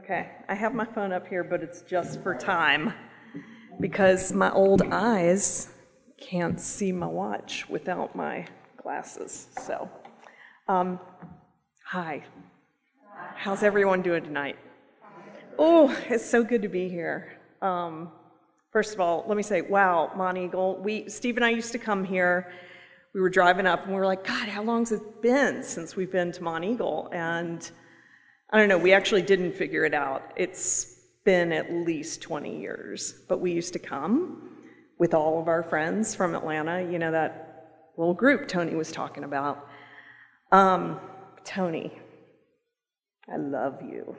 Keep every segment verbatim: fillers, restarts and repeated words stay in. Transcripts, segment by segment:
Okay, I have my phone up here, but it's just for time because my old eyes can't see my watch without my glasses. So, um, hi. How's everyone doing tonight? Oh, it's so good to be here. Um, first of all, let me say, wow, Monteagle. We, Steve and I used to come here. We were driving up and we were like, God, how long has it been since we've been to Monteagle? And I don't know, we actually didn't figure it out. It's been at least twenty years, but we used to come with all of our friends from Atlanta, you know, that little group Tony was talking about. Um, Tony, I love you.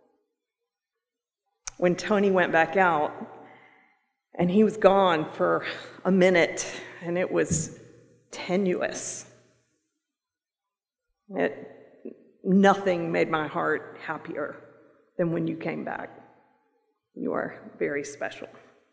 When Tony went back out, and he was gone for a minute, and it was tenuous. It Nothing made my heart happier than when you came back. You are very special.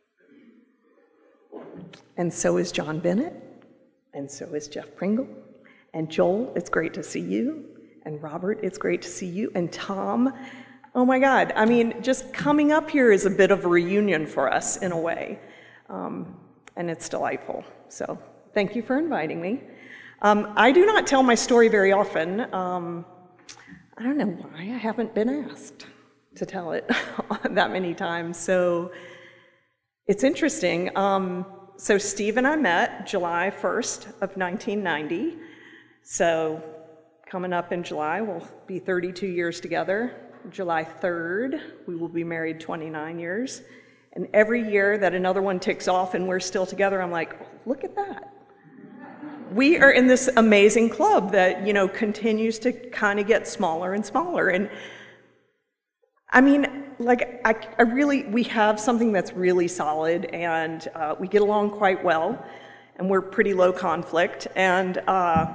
And so is John Bennett, and so is Jeff Pringle, and Joel, it's great to see you, and Robert, it's great to see you, and Tom, oh my God, I mean, just coming up here is a bit of a reunion for us in a way, um, and it's delightful. So thank you for inviting me. Um, I do not tell my story very often. Um, I don't know why I haven't been asked to tell it that many times. So it's interesting. Um, so Steve and I met July first of nineteen ninety. So coming up in July, we'll be thirty-two years together. July third, we will be married twenty-nine years. And every year that another one ticks off and we're still together, I'm like, oh, look at that. We are in this amazing club that, you know, continues to kind of get smaller and smaller. And I mean, like, I, I really, we have something that's really solid, and uh, we get along quite well, and we're pretty low conflict. And uh,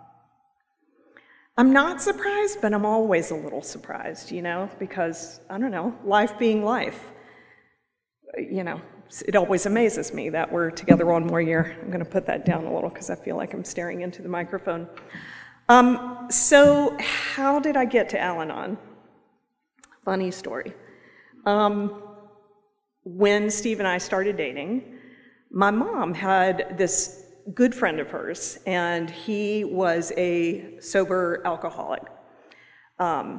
I'm not surprised, but I'm always a little surprised, you know, because, I don't know, life being life, you know. It always amazes me that we're together one more year. I'm going to put that down a little because I feel like I'm staring into the microphone. Um, so how did I get to Al-Anon? Funny story. Um, when Steve and I started dating, my mom had this good friend of hers, and he was a sober alcoholic. Um,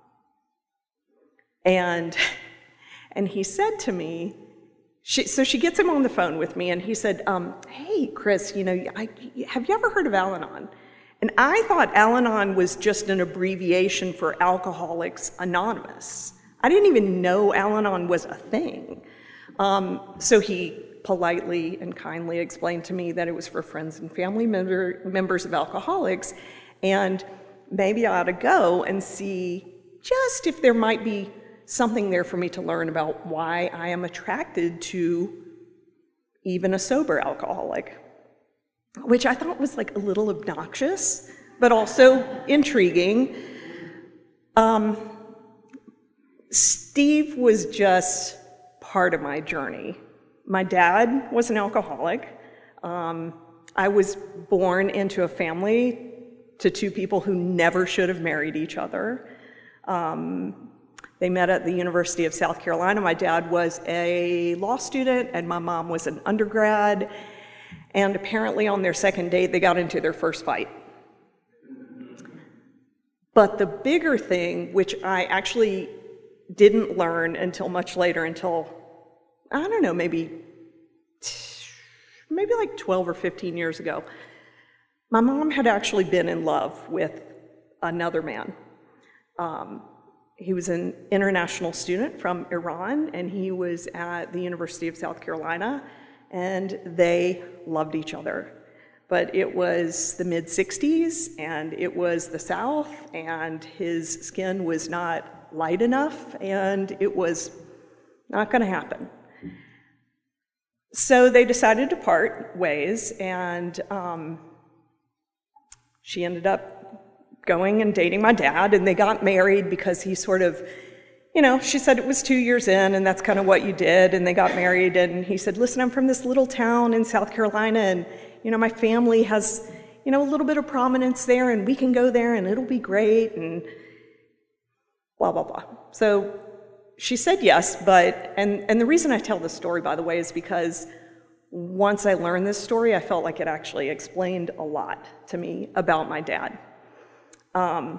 and, and he said to me, She, so she gets him on the phone with me, and he said, um, hey, Chris, you know, I, have you ever heard of Al-Anon? And I thought Al-Anon was just an abbreviation for Alcoholics Anonymous. I didn't even know Al-Anon was a thing. Um, so he politely and kindly explained to me that it was for friends and family member, members of alcoholics, and maybe I ought to go and see just if there might be something there for me to learn about why I am attracted to even a sober alcoholic, which I thought was like a little obnoxious, but also intriguing. Um, Steve was just part of my journey. My dad was an alcoholic. Um, I was born into a family to two people who never should have married each other. Um, They met at the University of South Carolina. My dad was a law student, and my mom was an undergrad. And apparently on their second date, they got into their first fight. But the bigger thing, which I actually didn't learn until much later, until, I don't know, maybe, maybe like twelve or fifteen years ago, my mom had actually been in love with another man. Um, He was an international student from Iran, and he was at the University of South Carolina, and they loved each other. But it was the mid sixties, and it was the South, and his skin was not light enough, and it was not going to happen. So they decided to part ways, and um, she ended up going and dating my dad, and they got married because he sort of, you know, she said it was two years in, and that's kind of what you did, and they got married, and he said, listen, I'm from this little town in South Carolina, and, you know, my family has, you know, a little bit of prominence there, and we can go there, and it'll be great, and blah, blah, blah. So she said yes, but, and, and the reason I tell this story, by the way, is because once I learned this story, I felt like it actually explained a lot to me about my dad. Um,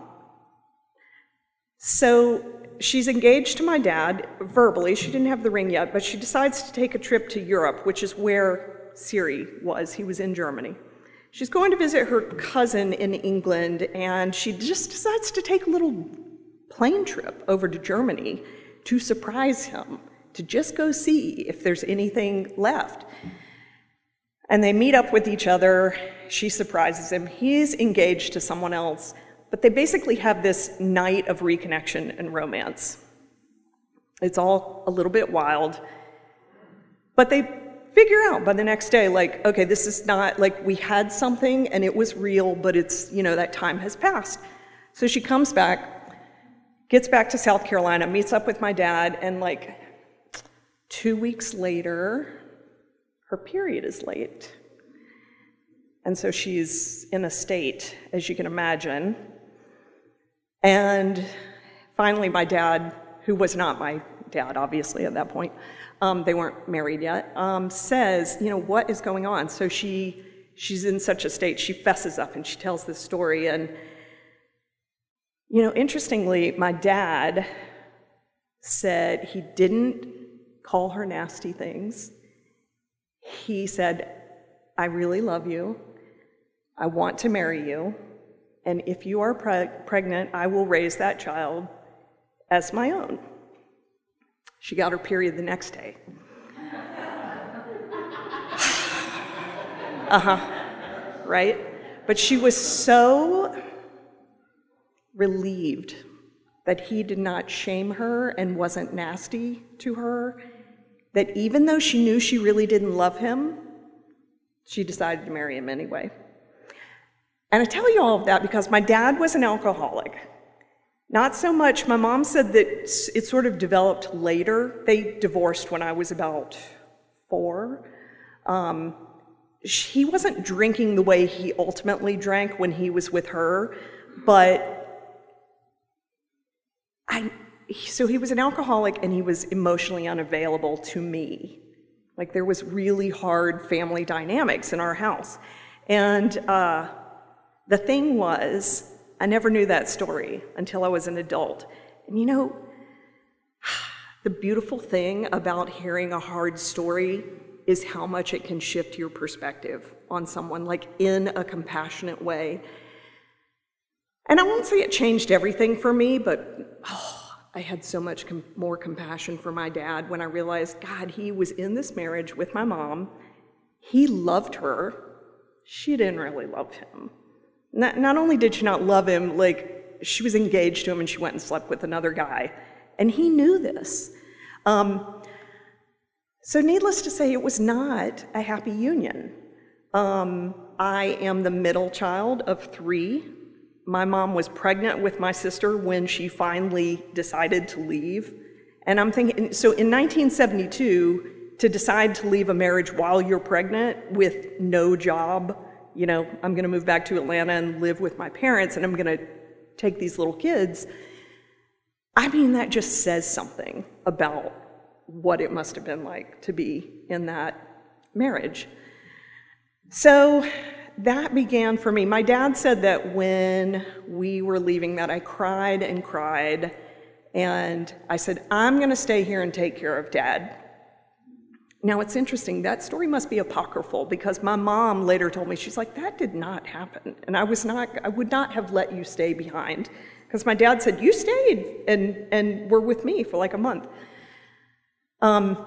so she's engaged to my dad verbally. She didn't have the ring yet, but she decides to take a trip to Europe, which is where Siri was. He was in Germany. She's going to visit her cousin in England, and she just decides to take a little plane trip over to Germany to surprise him, to just go see if there's anything left. And they meet up with each other. She surprises him. He's engaged to someone else, but they basically have this night of reconnection and romance. It's all a little bit wild, but they figure out by the next day, like, okay, this is not, like, we had something and it was real, but it's, you know, that time has passed. So she comes back, gets back to South Carolina, meets up with my dad, and like two weeks later, her period is late. And so she's in a state, as you can imagine. And finally, my dad, who was not my dad, obviously, at that point, um, they weren't married yet, um, says, you know, what is going on? So she she's in such a state, she fesses up and she tells this story. And, you know, interestingly, my dad said he didn't call her nasty things. He said, I really love you. I want to marry you. And if you are pre- pregnant, I will raise that child as my own. She got her period the next day. Uh-huh, right? But she was so relieved that he did not shame her and wasn't nasty to her, that even though she knew she really didn't love him, she decided to marry him anyway. And I tell you all of that because my dad was an alcoholic. Not so much, my mom said that it sort of developed later. They divorced when I was about four. Um, he wasn't drinking the way he ultimately drank when he was with her, but I, so he was an alcoholic and he was emotionally unavailable to me. Like there was really hard family dynamics in our house. And uh, the thing was, I never knew that story until I was an adult. And you know, the beautiful thing about hearing a hard story is how much it can shift your perspective on someone, like in a compassionate way. And I won't say it changed everything for me, but oh, I had so much com- more compassion for my dad when I realized, God, he was in this marriage with my mom. He loved her. She didn't really love him. Not, not only did she not love him, like she was engaged to him and she went and slept with another guy. And he knew this. Um, so needless to say, it was not a happy union. Um, I am the middle child of three. My mom was pregnant with my sister when she finally decided to leave. And I'm thinking, so in nineteen seventy-two, to decide to leave a marriage while you're pregnant with no job, you know, I'm gonna move back to Atlanta and live with my parents and I'm gonna take these little kids. I mean, that just says something about what it must have been like to be in that marriage. So that began for me. My dad said that when we were leaving that I cried and cried, and I said, I'm gonna stay here and take care of Dad. Now it's interesting, that story must be apocryphal because my mom later told me, she's like, that did not happen. And I was not, I would not have let you stay behind. Because my dad said, you stayed and, and were with me for like a month. Um,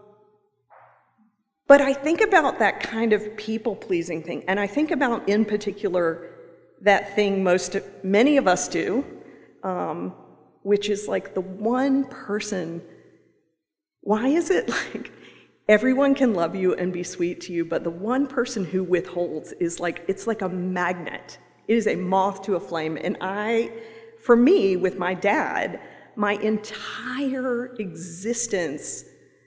but I think about that kind of people-pleasing thing, and I think about, in particular, that thing most, many of us do, um, which is like the one person, why is it like everyone can love you and be sweet to you, but the one person who withholds is like, it's like a magnet. It is a moth to a flame, and I, for me, with my dad, my entire existence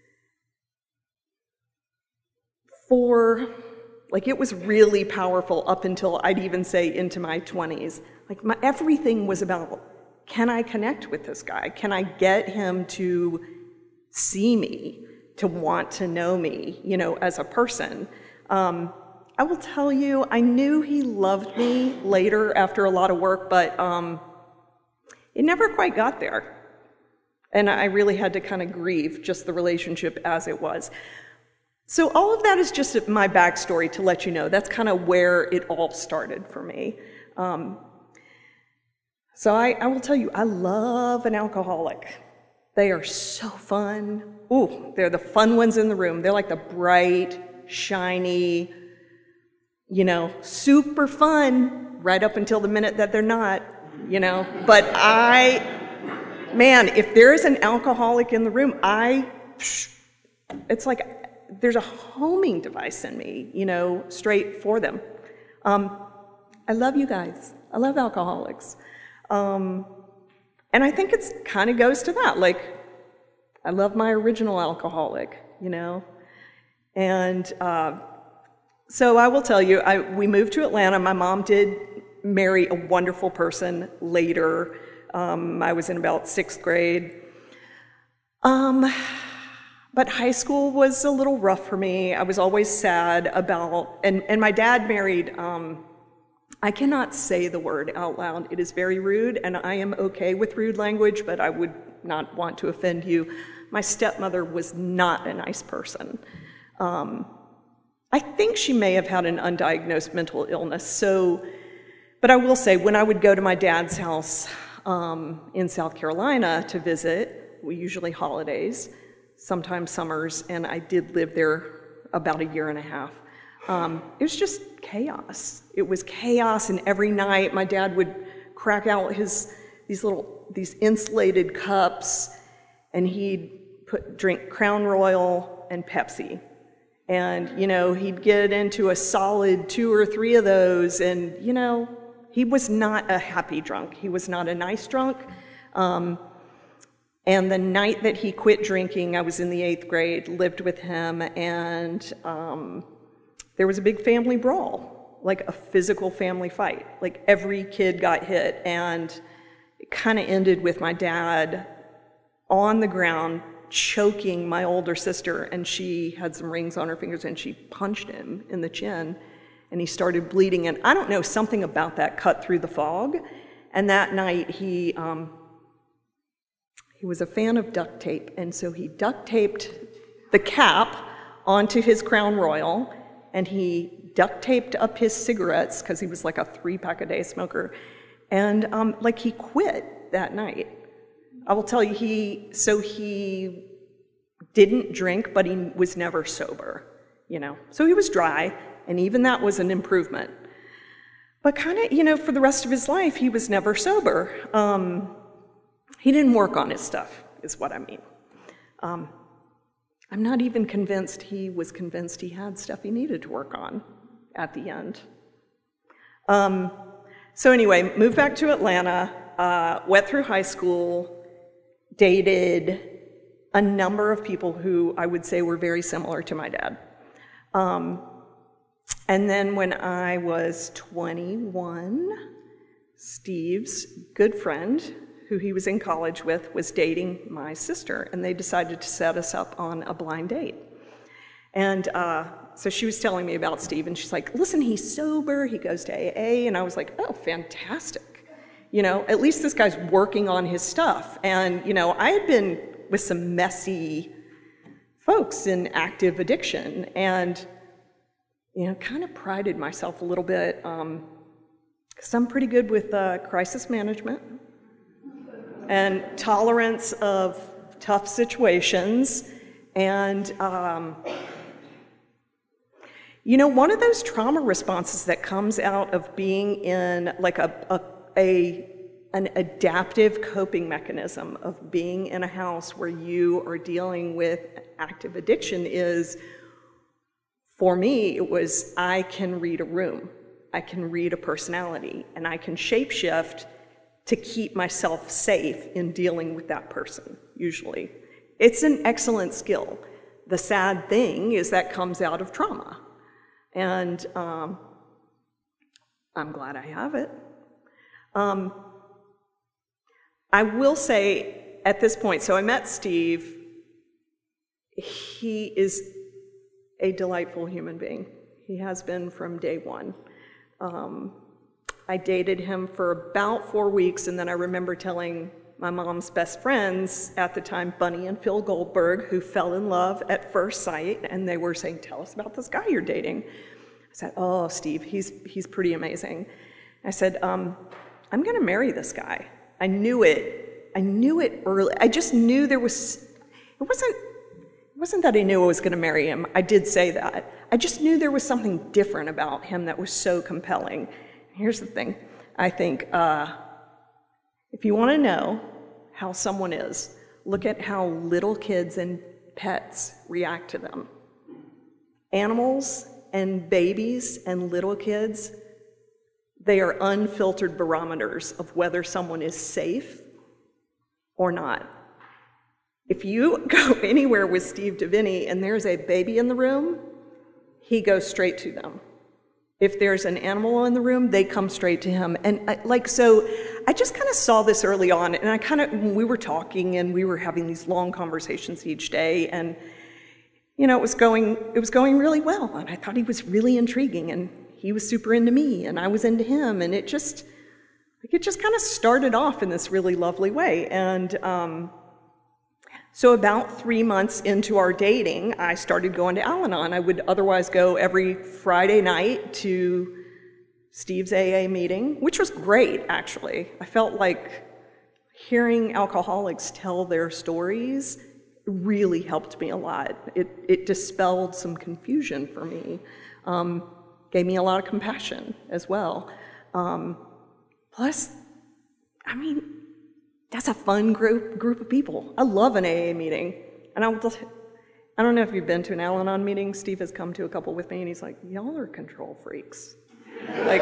for, like it was really powerful up until I'd even say into my twenties. Like my, everything was about can I connect with this guy? Can I get him to see me, to want to know me, you know, as a person? Um, I will tell you, I knew he loved me later after a lot of work, but um, it never quite got there. And I really had to kind of grieve just the relationship as it was. So all of that is just my backstory to let you know. That's kind of where it all started for me. Um, so I, I will tell you, I love an alcoholic. They are so fun. Ooh, they're the fun ones in the room. They're like the bright, shiny, you know, super fun right up until the minute that they're not, you know. But I, man, if there is an alcoholic in the room, I, it's like there's a homing device in me, you know, straight for them. Um, I love you guys. I love alcoholics. Um, and I think it's kind of goes to that. Like, I love my original alcoholic, you know. And uh, so I will tell you, I, we moved to Atlanta. My mom did marry a wonderful person later. Um, I was in about sixth grade. Um, but high school was a little rough for me. I was always sad about, and, and my dad married, um, I cannot say the word out loud. It is very rude, and I am okay with rude language, but I would not want to offend you. My stepmother was not a nice person. Um, I think she may have had an undiagnosed mental illness, so, but I will say, when I would go to my dad's house um, in South Carolina to visit, we usually holidays, sometimes summers, and I did live there about a year and a half. Um, it was just chaos. It was chaos, and every night my dad would crack out his these little these insulated cups, and he'd put drink Crown Royal and Pepsi, and you know he'd get into a solid two or three of those, and you know he was not a happy drunk. He was not a nice drunk. Um, and the night that he quit drinking, I was in the eighth grade, lived with him, and um, there was a big family brawl, like a physical family fight. Like every kid got hit, and it kind of ended with my dad on the ground choking my older sister, and she had some rings on her fingers, and she punched him in the chin, and he started bleeding. And I don't know, something about that cut through the fog. And that night he um, he was a fan of duct tape, and so he duct taped the cap onto his Crown Royal, and he duct taped up his cigarettes, because he was like a three-pack-a-day smoker, and um, like he quit that night. I will tell you, he, so he didn't drink, but he was never sober, you know. So he was dry, and even that was an improvement. But kind of, you know, for the rest of his life, he was never sober. Um, he didn't work on his stuff, is what I mean. Um, I'm not even convinced he was convinced he had stuff he needed to work on at the end. Um, so anyway, moved back to Atlanta, uh, went through high school, dated a number of people who I would say were very similar to my dad. Um, and then when I was twenty-one, Steve's good friend, who he was in college with, was dating my sister, and they decided to set us up on a blind date. And uh, so she was telling me about Steve, and she's like, listen, he's sober, he goes to A A, and I was like, oh, fantastic. You know, at least this guy's working on his stuff. And, you know, I had been with some messy folks in active addiction, and, you know, kind of prided myself a little bit, um, because I'm pretty good with uh, crisis management and tolerance of tough situations. And, um, you know, one of those trauma responses that comes out of being in like a, a, a an adaptive coping mechanism of being in a house where you are dealing with active addiction is, for me, it was, I can read a room, I can read a personality, and I can shapeshift to keep myself safe in dealing with that person, usually. It's an excellent skill. The sad thing is that comes out of trauma. And um, I'm glad I have it. Um, I will say at this point, so I met Steve. He is a delightful human being. He has been from day one. Um, I dated him for about four weeks, and then I remember telling my mom's best friends at the time, Bunny and Phil Goldberg, who fell in love at first sight, and they were saying, tell us about this guy you're dating. I said, oh, Steve, he's, he's pretty amazing. I said, um, I'm gonna marry this guy. I knew it, I knew it early. I just knew there was, it wasn't, it wasn't that I knew I was gonna marry him. I did say that. I just knew there was something different about him that was so compelling. Here's the thing, I think, uh, if you want to know how someone is, look at how little kids and pets react to them. Animals and babies and little kids, they are unfiltered barometers of whether someone is safe or not. If you go anywhere with Steve Deviney and there's a baby in the room, he goes straight to them. If there's an animal in the room, they come straight to him. And I, like, so I just kind of saw this early on, and I kind of, we were talking and we were having these long conversations each day, and, you know, it was going, it was going really well. And I thought he was really intriguing, and he was super into me, and I was into him, and it just, like, it just kind of started off in this really lovely way. And um, so about three months into our dating, I started going to Al-Anon. I would otherwise go every Friday night to Steve's A A meeting, which was great, actually. I felt like hearing alcoholics tell their stories really helped me a lot. It, it dispelled some confusion for me, um, gave me a lot of compassion as well. Um, plus, I mean, that's a fun group group of people. I love an A A meeting. And I, will, I don't know if you've been to an Al-Anon meeting. Steve has come to a couple with me, and he's like, y'all are control freaks. Like,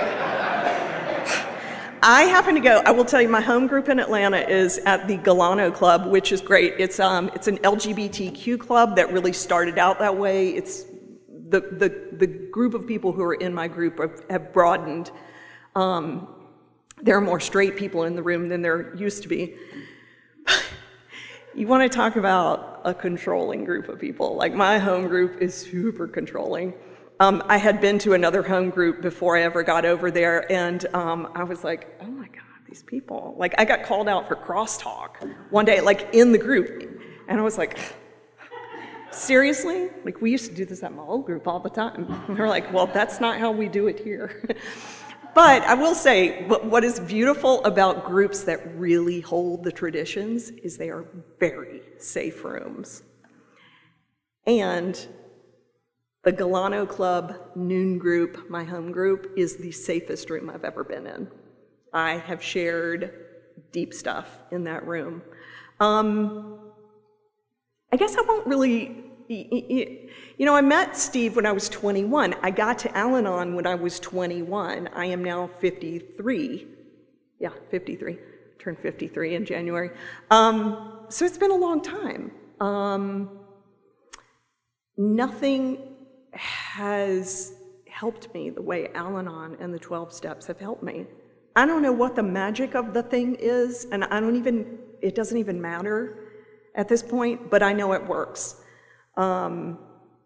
I happen to go, I will tell you, my home group in Atlanta is at the Galano Club, which is great. It's um, it's an L G B T Q club that really started out that way. It's the, the, the group of people who are in my group have, have broadened. Um, There are more straight people in the room than there used to be. You want to talk about a controlling group of people. Like, my home group is super controlling. Um, I had been to another home group before I ever got over there, and um, I was like, oh my God, these people. Like, I got called out for crosstalk one day, like, in the group. And I was like, seriously? Like, we used to do this at my old group all the time. And they're like, well, that's not how we do it here. But I will say, what is beautiful about groups that really hold the traditions is they are very safe rooms. And the Galano Club Noon Group, my home group, is the safest room I've ever been in. I have shared deep stuff in that room. Um, I guess I won't really... You know, I met Steve when I was twenty-one. I got to Al-Anon when I was twenty-one. I am now fifty-three. Yeah, fifty-three. Turned fifty-three in January. Um, so it's been a long time. Um, nothing has helped me the way Al-Anon and the twelve steps have helped me. I don't know what the magic of the thing is, and I don't even, it doesn't even matter at this point, but I know it works. Um,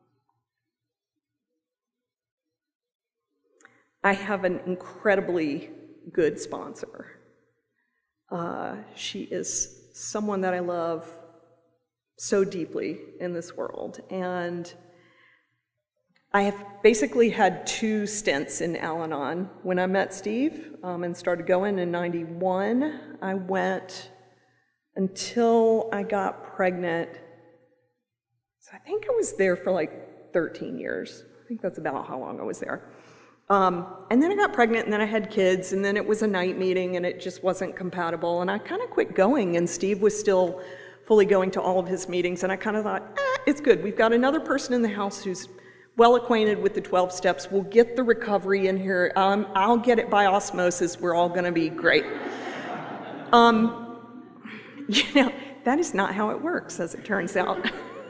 I have an incredibly good sponsor. Uh, she is someone that I love so deeply in this world. And I have basically had two stints in Al-Anon. When I met Steve um, and started going in ninety-one, I went until I got pregnant. So I think I was there for like thirteen years. I think that's about how long I was there. Um, and then I got pregnant, and then I had kids, and then it was a night meeting, and it just wasn't compatible. And I kind of quit going, and Steve was still fully going to all of his meetings, and I kind of thought, eh, it's good. We've got another person in the house who's well acquainted with the twelve steps. We'll get the recovery in here. Um, I'll get it by osmosis. We're all going to be great. Um, you know, that is not how it works, as it turns out.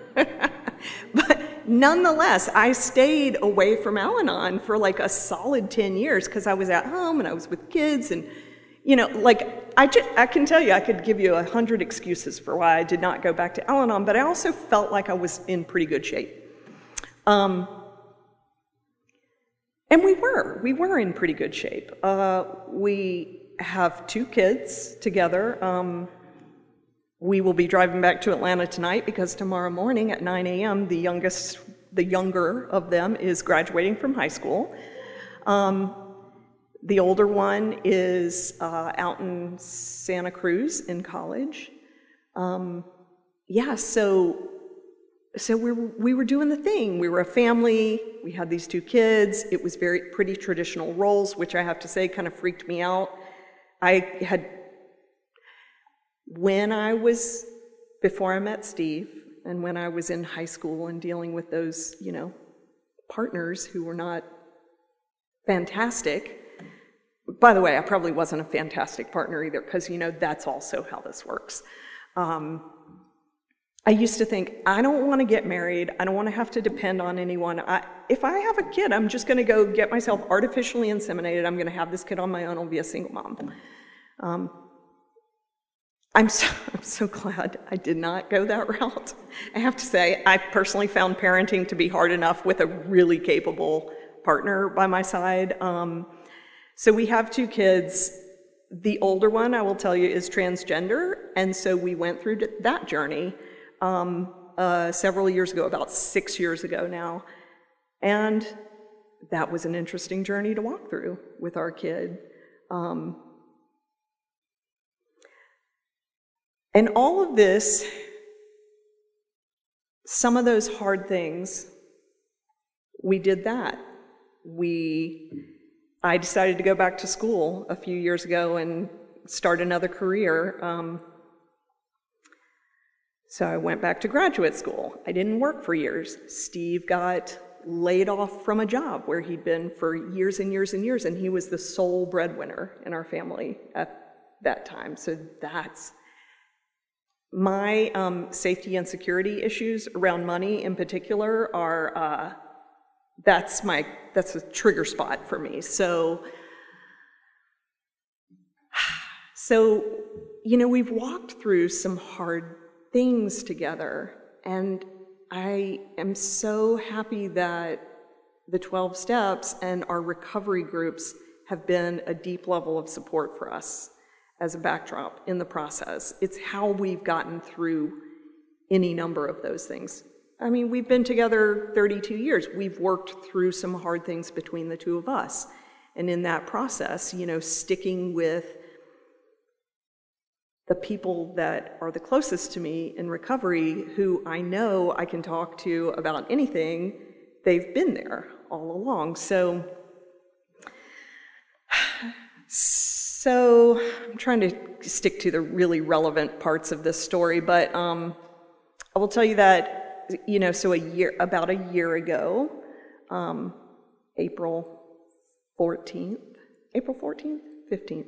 But nonetheless, I stayed away from Al-Anon for like a solid ten years because I was at home and I was with kids, and you know, like, I, ju- I can tell you, I could give you a hundred excuses for why I did not go back to Al-Anon, but I also felt like I was in pretty good shape. Um, and we were, we were in pretty good shape. Uh, we have two kids together. Um, we will be driving back to Atlanta tonight because tomorrow morning at nine a.m., the youngest, the younger of them is graduating from high school. Um, The older one is uh, out in Santa Cruz in college. Um, yeah, so so we were, we were doing the thing. We were a family. We had these two kids. It was very pretty traditional roles, which I have to say kind of freaked me out. I had, when I was, before I met Steve, and when I was in high school and dealing with those, you know, partners who were not fantastic. By the way, I probably wasn't a fantastic partner either, because, you know, that's also how this works. Um, I used to think, I don't want to get married. I don't want to have to depend on anyone. I, if I have a kid, I'm just going to go get myself artificially inseminated. I'm going to have this kid on my own. I'll be a single mom. Um, I'm so, I'm so glad I did not go that route. I have to say, I personally found parenting to be hard enough with a really capable partner by my side. Um, So we have two kids. The older one, I will tell you, is transgender, and so we went through that journey um, uh, several years ago, about six years ago now, and that was an interesting journey to walk through with our kid. Um, and all of this, some of those hard things, we did that. We... I decided to go back to school a few years ago and start another career. Um, so I went back to graduate school. I didn't work for years. Steve got laid off from a job where he'd been for years and years and years, and he was the sole breadwinner in our family at that time. So that's my um, safety and security issues around money in particular are uh, That's my, that's a trigger spot for me. So, so, you know, we've walked through some hard things together, and I am so happy that the twelve steps and our recovery groups have been a deep level of support for us as a backdrop in the process. It's how we've gotten through any number of those things. I mean, we've been together thirty-two years. We've worked through some hard things between the two of us. And in that process, you know, sticking with the people that are the closest to me in recovery, who I know I can talk to about anything, they've been there all along. So, so I'm trying to stick to the really relevant parts of this story, but um, I will tell you that, you know, so a year, about a year ago, um, April fourteenth, April fourteenth, fifteenth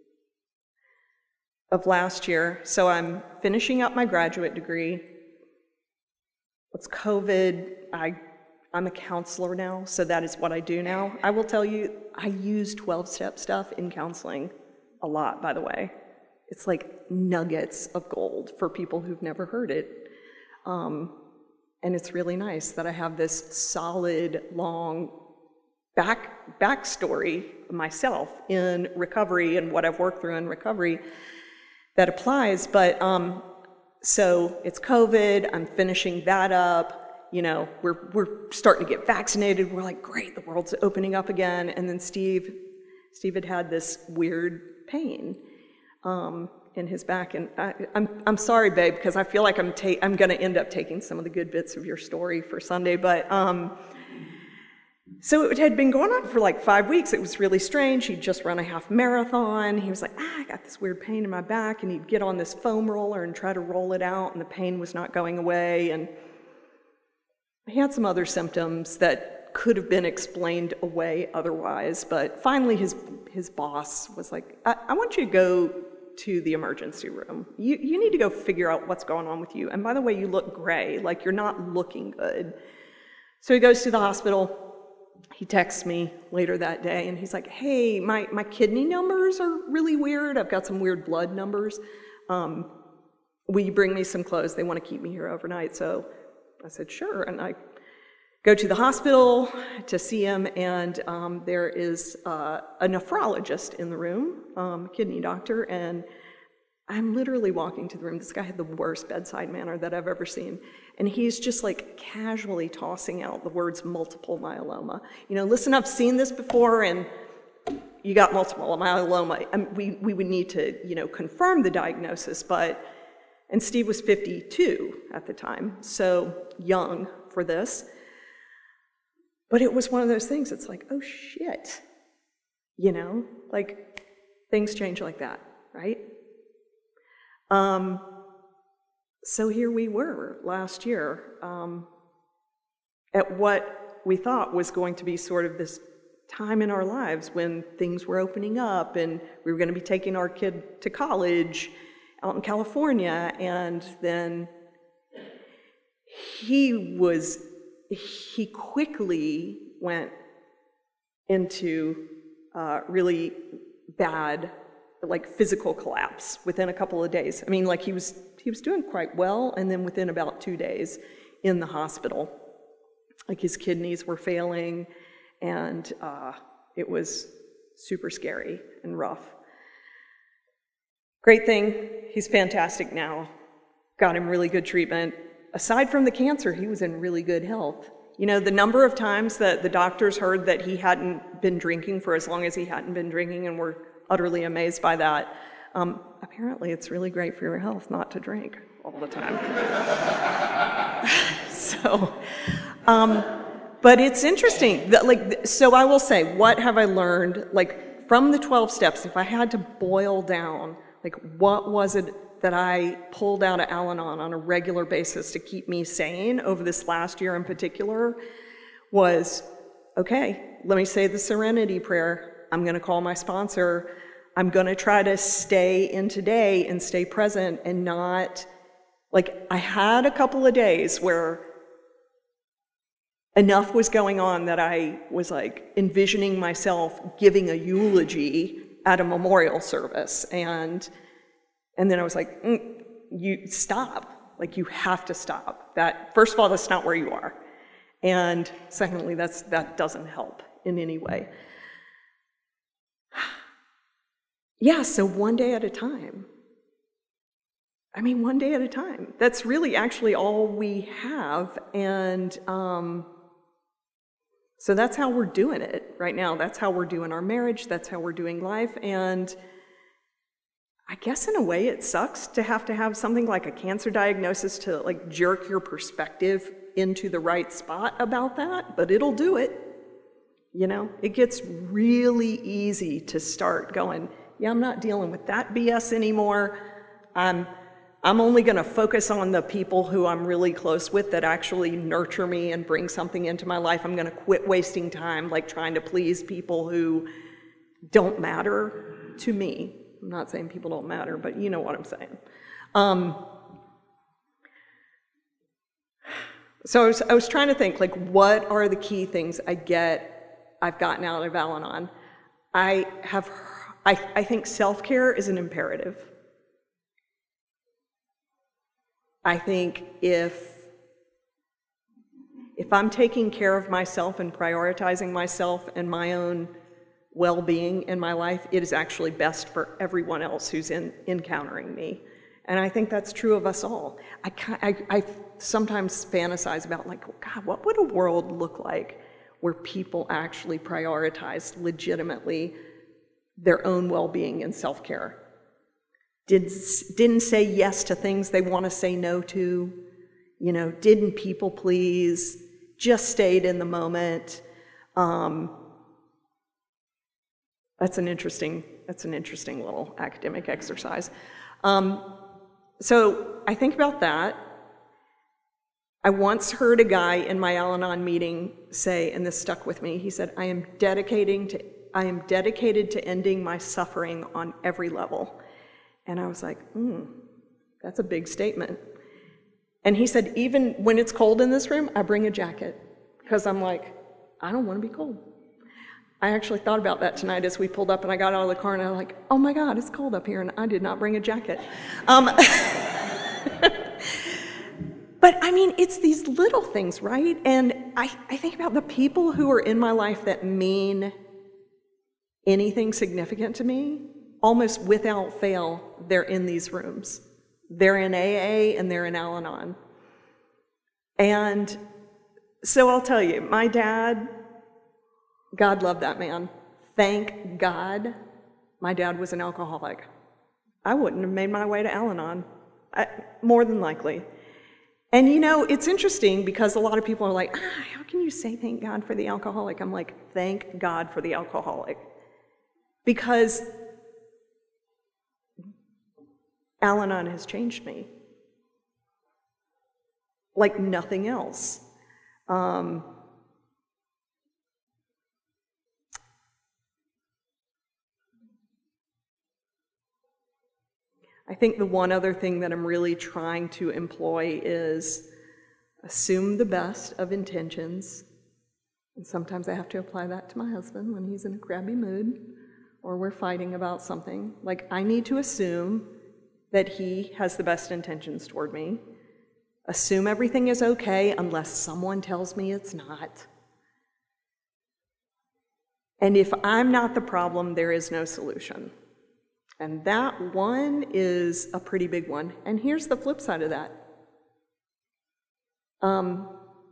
of last year. So I'm finishing up my graduate degree. It's COVID. I, I'm a counselor now, so that is what I do now. I will tell you, I use twelve-step stuff in counseling a lot, by the way. It's like nuggets of gold for people who've never heard it. Um, And it's really nice that I have this solid, long back backstory myself in recovery and what I've worked through in recovery that applies. But um, so it's COVID. I'm finishing that up. You know, we're we're starting to get vaccinated. We're like, great, the world's opening up again. And then Steve, Steve had had this weird pain. Um, in his back, and I, I'm I'm sorry, babe, because I feel like I'm ta- I'm going to end up taking some of the good bits of your story for Sunday. But um, so it had been going on for like five weeks. It was really strange. He'd just run a half marathon. He was like, ah, I got this weird pain in my back, and he'd get on this foam roller and try to roll it out, and the pain was not going away. And he had some other symptoms that could have been explained away otherwise. But finally, his his boss was like, I, I want you to go to the emergency room. You, you need to go figure out what's going on with you. And by the way, you look gray, like you're not looking good. So he goes to the hospital. he texts me later that day, and he's like, hey, my, my kidney numbers are really weird. I've got some weird blood numbers. Um, will you bring me some clothes? They want to keep me here overnight. So I said, sure. And I go to the hospital to see him, and um, there is uh, a nephrologist in the room, um, a kidney doctor, and I'm literally walking to the room. This guy had the worst bedside manner that I've ever seen. And he's just like casually tossing out the words multiple myeloma. You know, listen, I've seen this before, and you got multiple myeloma. I mean, we, we would need to, you know, confirm the diagnosis, but, and Steve was fifty-two at the time, so young for this. But it was one of those things, it's like, oh shit, you know, like things change like that, right? Um, so here we were last year um, at what we thought was going to be sort of this time in our lives when things were opening up and we were going to be taking our kid to college out in California, and then he was, he quickly went into uh, really bad like physical collapse within a couple of days. I mean, like he was he was doing quite well, and then within about two days in the hospital, like his kidneys were failing, and uh, it was super scary and rough. Great thing, he's fantastic now. Got him really good treatment. Aside from the cancer, he was in really good health. You know, the number of times that the doctors heard that he hadn't been drinking for as long as he hadn't been drinking and were utterly amazed by that. Um, apparently, it's really great for your health not to drink all the time. so, um, but it's interesting. That, like, so I will say, what have I learned? Like from the twelve steps, if I had to boil down, like what was it that I pulled out of Al-Anon on a regular basis to keep me sane over this last year in particular? Was okay. Let me say the Serenity Prayer. I'm going to call my sponsor. I'm going to try to stay in today and stay present and not, like, I had a couple of days where enough was going on that I was like envisioning myself giving a eulogy at a memorial service. And, and then I was like, mm, you stop. Like, you have to stop. That, first of all, that's not where you are. And secondly, that's, that doesn't help in any way. Yeah, so one day at a time. I mean, one day at a time. That's really actually all we have. And um, so that's how we're doing it right now. That's how we're doing our marriage. That's how we're doing life. And I guess in a way it sucks to have to have something like a cancer diagnosis to like jerk your perspective into the right spot about that, but it'll do it. You know, it gets really easy to start going, yeah, I'm not dealing with that B S anymore. I'm, I'm only going to focus on the people who I'm really close with that actually nurture me and bring something into my life. I'm going to quit wasting time like trying to please people who don't matter to me. I'm not saying people don't matter, but you know what I'm saying. Um, so I was, I was trying to think, like, what are the key things I get, I've gotten out of Al-Anon? I have I, I think self-care is an imperative. I think if, if I'm taking care of myself and prioritizing myself and my own well-being in my life, it is actually best for everyone else who's in, encountering me. And I think that's true of us all. I, I, I sometimes fantasize about, like, God, what would a world look like where people actually prioritize legitimately their own well-being and self-care? Did, didn't say yes to things they want to say no to, you know, didn't people please, just stayed in the moment. Um, that's an interesting, that's an interesting little academic exercise. Um, so I think about that. I once heard a guy in my Al-Anon meeting say, and this stuck with me, he said, I am dedicating to I am dedicated to ending my suffering on every level. And I was like, hmm, that's a big statement. And he said, even when it's cold in this room, I bring a jacket. Because I'm like, I don't want to be cold. I actually thought about that tonight as we pulled up and I got out of the car and I was like, oh my God, it's cold up here and I did not bring a jacket. Um, but I mean, it's these little things, right? And I, I think about the people who are in my life that mean anything significant to me, almost without fail, they're in these rooms. They're in A A and they're in Al-Anon. And so I'll tell you, my dad, God loved that man. Thank God my dad was an alcoholic. I wouldn't have made my way to Al-Anon, I, more than likely. And you know, it's interesting because a lot of people are like, ah, how can you say thank God for the alcoholic? I'm like, thank God for the alcoholic. Because Al-Anon has changed me like nothing else. Um, I think the one other thing that I'm really trying to employ is assume the best of intentions. And sometimes I have to apply that to my husband when he's in a crabby mood or we're fighting about something. Like, I need to assume that he has the best intentions toward me. Assume everything is okay unless someone tells me it's not. And if I'm not the problem, there is no solution. And that one is a pretty big one. And here's the flip side of that. Um,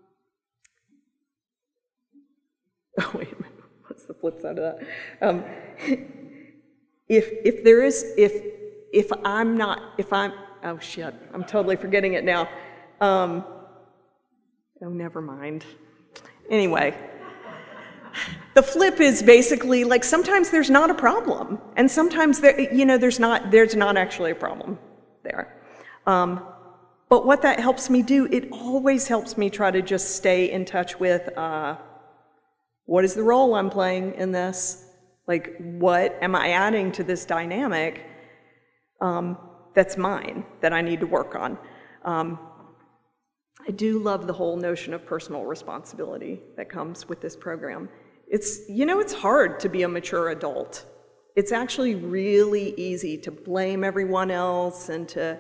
oh, wait a minute. What's the flip side of that? Um, if if there is, if if I'm not, if I'm, oh shit, I'm totally forgetting it now. Um, oh, never mind. Anyway. The flip is basically like sometimes there's not a problem, and sometimes there, you know, there's not there's not actually a problem there. Um, but what that helps me do, it always helps me try to just stay in touch with uh, what is the role I'm playing in this? Like, what am I adding to this dynamic um, that's mine that I need to work on? Um, I do love the whole notion of personal responsibility that comes with this program. It's, you know, it's hard to be a mature adult. It's actually really easy to blame everyone else and to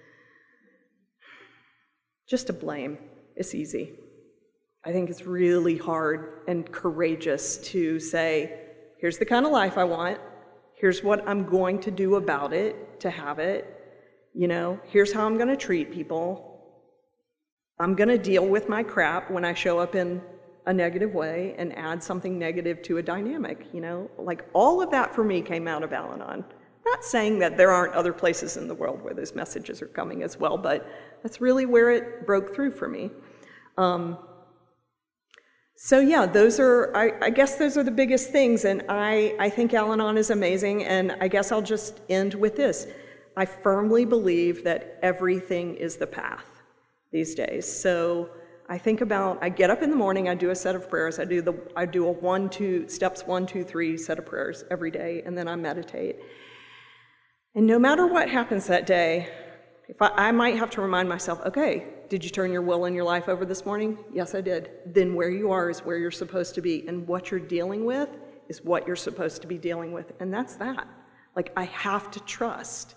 just to blame. It's easy. I think it's really hard and courageous to say, here's the kind of life I want. Here's what I'm going to do about it to have it. You know, here's how I'm going to treat people. I'm going to deal with my crap when I show up in a negative way and add something negative to a dynamic, you know? Like, all of that for me came out of Al-Anon. Not saying that there aren't other places in the world where those messages are coming as well, but that's really where it broke through for me. Um, so yeah, those are, I, I guess those are the biggest things, and I, I think Al-Anon is amazing, and I guess I'll just end with this. I firmly believe that everything is the path these days. So I think about, I get up in the morning, I do a set of prayers, I do the, I do a one, two, steps one, two, three set of prayers every day, and then I meditate. And no matter what happens that day, if I, I might have to remind myself, okay, did you turn your will and your life over this morning? Yes, I did. Then where you are is where you're supposed to be, and what you're dealing with is what you're supposed to be dealing with, and that's that. Like, I have to trust.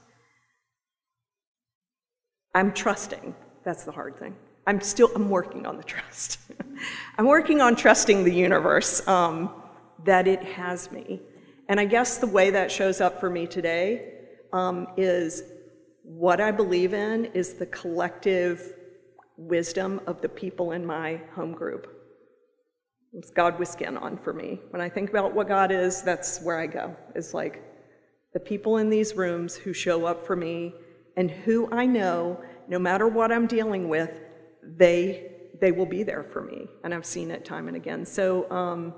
I'm trusting. That's the hard thing. I'm still, I'm working on the trust. I'm working on trusting the universe, um, that it has me. And I guess the way that shows up for me today um, is what I believe in is the collective wisdom of the people in my home group. It's God with skin on for me. When I think about what God is, that's where I go. It's like the people in these rooms who show up for me and who I know, no matter what I'm dealing with, they they will be there for me, and I've seen it time and again. So, um,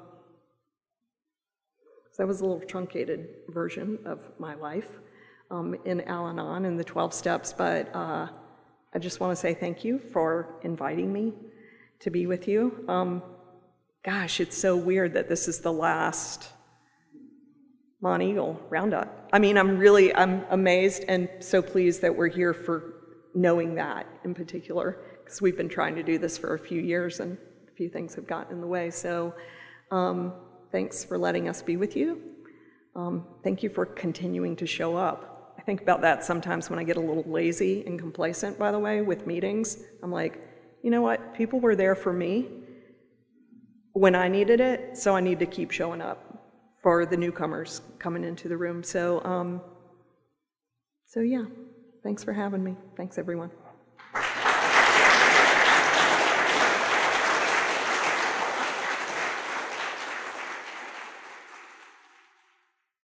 so that was a little truncated version of my life um, in Al-Anon and the twelve steps, but uh, I just want to say thank you for inviting me to be with you. Um, gosh, it's so weird that this is the last Monteagle Roundup. I mean, I'm really, I'm amazed and so pleased that we're here for knowing that in particular, because we've been trying to do this for a few years and a few few things have gotten in the way. So um, thanks for letting us be with you. Um, thank you for continuing to show up. I think about that sometimes when I get a little lazy and complacent, by the way, with meetings. I'm like, you know what? People were there for me when I needed it, so I need to keep showing up for the newcomers coming into the room. So, um, so yeah, thanks for having me. Thanks, everyone.